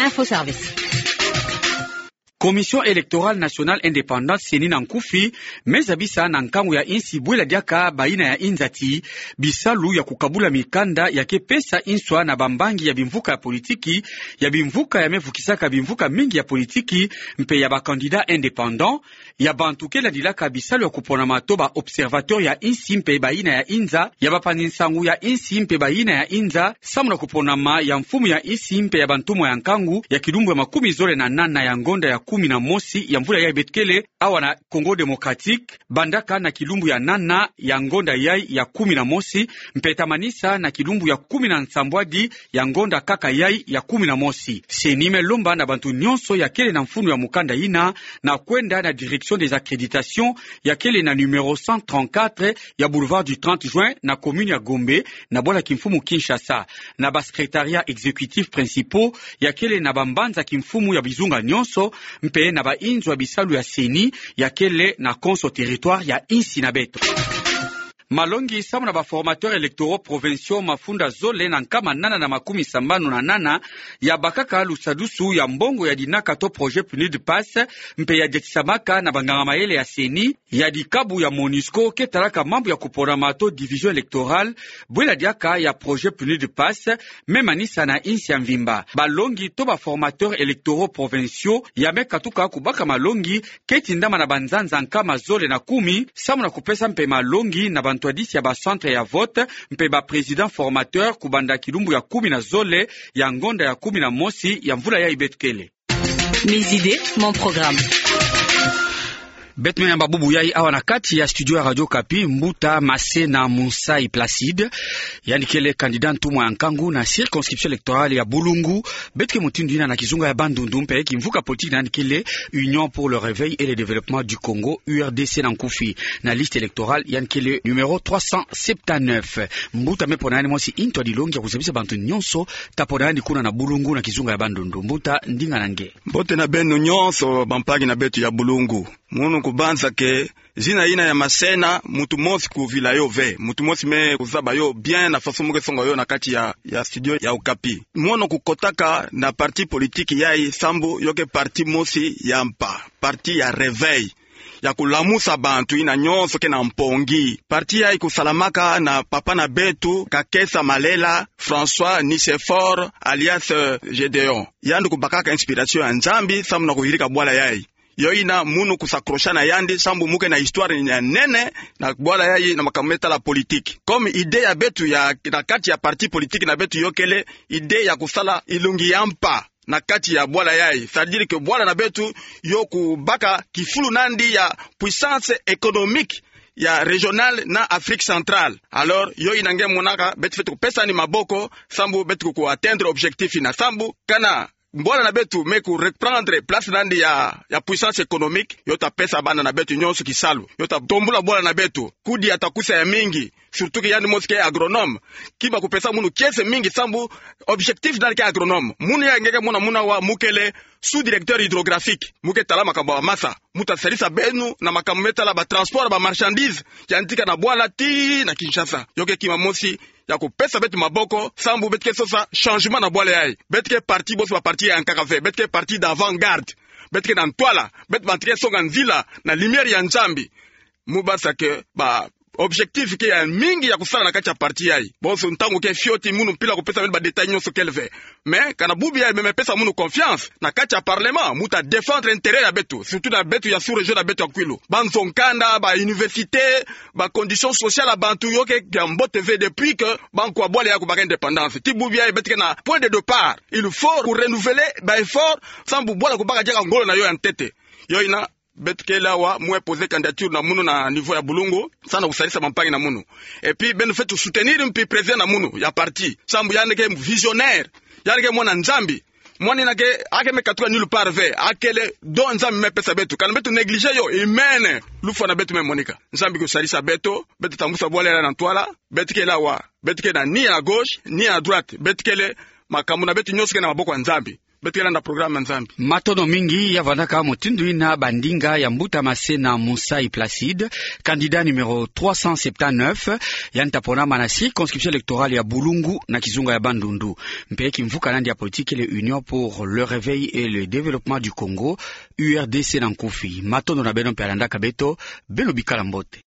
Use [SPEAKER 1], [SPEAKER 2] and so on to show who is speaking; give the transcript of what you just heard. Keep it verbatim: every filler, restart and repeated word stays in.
[SPEAKER 1] Info Service.
[SPEAKER 2] Commission électorale nationale indépendante seni na nkufi meza bisa na nkangu ya insi bwela diaka baina ya inzati bisalu ya kukabula mikanda ya kepesa inswa na bambangi ya bimvuka ya politiki ya bimvuka ya mevukisaka bimvuka mingi ya politiki mpe ya bakandida indépendant ya bantuke la dilaka bisalu ya kupona matoba observateur ya insi mpe baina ya inza ya bapaninsangu ya insi mpe baina ya inza samuna kupona ma ya mfumu ya insi mpe ya bantumo ya nkangu ya kidumbu ya makumi zole na nana ya ngonda ya kumi na mosi ya mvula ya Betkele awa na Congo Democratique bandaka na kilumbu ya nana ya ngonda yai ya kumi na mosi mpetamanisa na kilumbu ya kumi na nsambwadi ya ngonda kaka yai ya kumi na mosi senime lomba na bantu nyonso ya kele na mfunu ya mukanda ina na kwenda na direction des accréditations ya kele na numero cent trente-quatre ya boulevard du trente juin na commune ya Gombe na bola kimfumu Kinshasa na ba secrétariat exécutif principaux ya kele na bambanza kimfumu ya bizunga nyonso mpe na ba inzwa bisalu ya seni ya kele na konso territoire ya insi na beto. Malongi samu na ba formateurs électoraux provinciaux mafunda zole na nkama nana na makumi sambanu na nana ya bakaka lusadusu ya mbongo ya dinaka to projet P N U D passe mpe ya jetsamaka na banganga maele ya seni ya dikabu ya Monisco ketalaka mambo ya kupona mato division électorale bwela diaka ya projet P N U D passe memanisa na insi ya mvimba balongi to ba formateurs électoraux provinciaux ya mekatuka kubaka malongi ketindama na banzanza nkama zole na kumi samu na kupesa mpe malongi na bantu ya ba centre ya vote mpe ba président formateur kubanda kilumbu ya kumi na zole ya ngonda ya kumi na mosi ya mvula ya Betkele.
[SPEAKER 1] Mes idées, mon programme.
[SPEAKER 2] Betme ya babubu yai awa na kati ya studio ya Radio Kapi Mbuta Mase na Musai Placide yani kele candidat ntumwa ya nkangu na circonscription électorale ya Bulungu betke mutindu ina na kizunga ya Bandundu mpe kimvuka politique na kele Union pour le réveil et le développement du Congo U R D C na nkufi na liste électorale yani kele numéro trois cent soixante-dix-neuf Mbuta mepona yani mosi into dilongi ya kuzabisa bantu nyonso tapona yani kuna na Bulungu na kizunga ya Bandundu Mbuta ndinga nange
[SPEAKER 3] Mbote na beno nyonso bampagi na betu ya Bulungu munu kubanza ke zina ina ya masena mutu mosi kuvila yo ve mutu mosi me kuzaba yo bien na faso muke songa yo na kati ya, ya studio ya Okapi mwono kukotaka na parti politiki yai sambu yoke parti mosi ya mpa parti ya reveil ya kulamusa bantu ina nyonso ke na mpongi parti ya ikusalamaka na papa na betu Kakesa Malela François Nicephore alias uh, Gedeon yandu kubakaka inspiration ya Nzambi samu na kuhirika bwala yai yo ina munu kusakroshana yandi sambu muke na histoire ya nene na bwala yai na makameta la politique comme idée ya betu ya na kati ya parti politique na betu yokele idée ya kusala ilungi yampa na kati ya bwala yai c'est-à-dire que bwala na betu yo kubaka kifulu nandi ya puissance économique ya regional na Afrique centrale alors yo inange monaka betu fetu pesa ni maboko sambu betu ku atteindre objectif na sambu kana mbwana na betu meku reprendre place nandi ya ya puissance économique yota pesa bana na betu nyonso kisalu yota tombula bwana na betu kudi atakusa ya mingi surtout que yani moske agronome kiba kupesa munu kiese mingi sambu objectif dans le agronome munu ya ngeke muna muna wa mukele sous-directeur hydrographique muke talama kamba masa muta salisa benu na makameta la ba transport ba marchandise yantika na bwala ti na Kinshasa yoke kima mosi ya kupesa betu maboko sambu betke sosa changement na bwala yai betke parti bosi ba parti ya nkakave betke parti d'avant-garde betke na ntwala bet bantrike songa nzila na lumière ya Nzambi mubasa ke ba objectif ke ya mingi ya kusala na kati ya parti yai bonso ntango ke fioti munu pila kupesa ba détail nyonso kelve mais kana bubi ya meme pesa munu confiance na kati ya parlement muta défendre intérêt ya betu surtout na betu ya sous région na betu ya Kwilu banzo nkanda ba université ba conditions sociales bantu yoke ya mbote ve depuis que banko abole ya kubaka indépendance ti bubi ya betu na point de départ il faut pour renouveler ba effort sans bubola kubaka jaka ngolo na yo en tête yo ina betke lawa mwe poser candidature na munu na niveau ya Bulungu sana kusalisa mampangi na munu et puis ben fait soutenir mpi président na munu ya parti sambu yaneke visionnaire yaneke mwana Nzambi mwani nake ake mekatuka nulle part ve akele do Nzambi mepesa betu kana betu négliger yo imene lufa na betu memonika Nzambi kusalisa beto betu tambusa bwala na ntwala betke lawa betke na ni à gauche ni à droite betke le makamu na betu nyoske na maboko ya Nzambi. Betu yala na programu ya Nzambi.
[SPEAKER 2] Matono mingi ya vandaka motindu ina bandinga ya Mbuta Masena Musai Placide, candidat numéro trois cent septantaneuf, yanta pona mana circonscription électorale ya Bulungu na Kizunga ya Bandundu. Mpeki mvuka nandi ya politique le Union pour le réveil et le développement du Congo, U R D C Nankufi. Matono na beno pe alanda kabeto, beno bikala mbote.